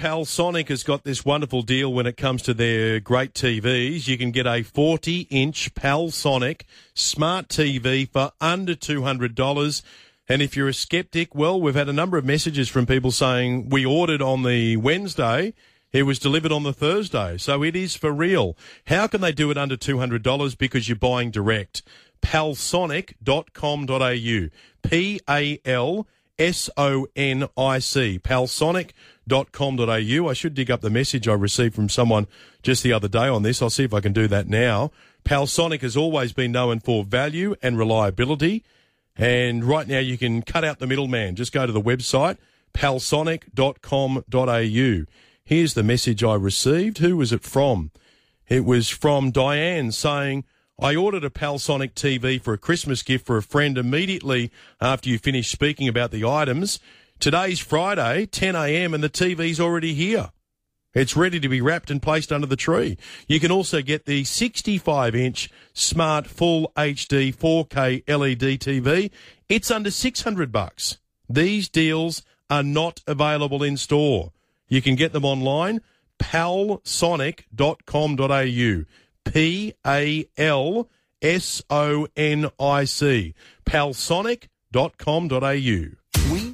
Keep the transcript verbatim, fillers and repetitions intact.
Palsonic has got this wonderful deal when it comes to their great T Vs. You can get a forty-inch Palsonic smart T V for under two hundred dollars. And if you're a skeptic, well, we've had a number of messages from people saying we ordered on the Wednesday, it was delivered on the Thursday. So it is for real. How can they do it under two hundred dollars? Because you're buying direct. palsonic dot com dot a u. P A L S O N I C. palsonic dot com dot a u. I should dig up the message I received from someone just the other day on this. I'll see if I can do that now. Palsonic has always been known for value and reliability. And right now you can cut out the middleman. Just go to the website, palsonic dot com dot a u. Here's the message I received. Who was it from? It was from Diane saying, I ordered a Palsonic T V for a Christmas gift for a friend immediately after you finished speaking about the items. Today's Friday, ten a.m., and the T V's already here. It's ready to be wrapped and placed under the tree. You can also get the sixty-five inch smart full H D four K L E D T V. It's under six hundred bucks. These deals are not available in store. You can get them online, palsonic dot com dot a u. P A L S O N I C. palsonic dot com dot a u. We